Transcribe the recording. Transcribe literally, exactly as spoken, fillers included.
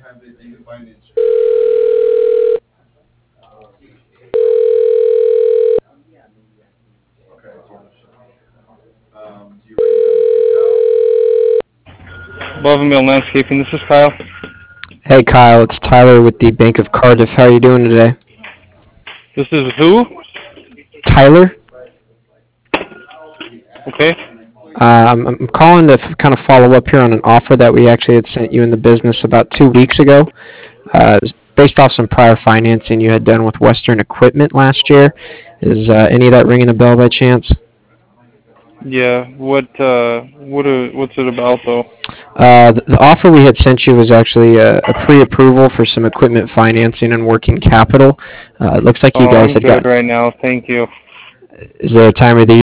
Above and Beyond Landscaping. This is Kyle. Hey Kyle, it's Tyler with the Bank of Cardiff. How are you doing today? This is who? Tyler? Okay. Uh, I'm, I'm calling to f- kind of follow up here on an offer that we actually had sent you in the business about two weeks ago. Uh, it was based off some prior financing you had done with Western Equipment last year. Is uh, any of that ringing a bell by chance? Yeah. What? Uh. What? Uh, what's it about though? Uh, the, the offer we had sent you was actually a, a pre-approval for some equipment financing and working capital. Uh, it looks like you Oh, guys I'm had good gotten. right now. Thank you. Is there a time of the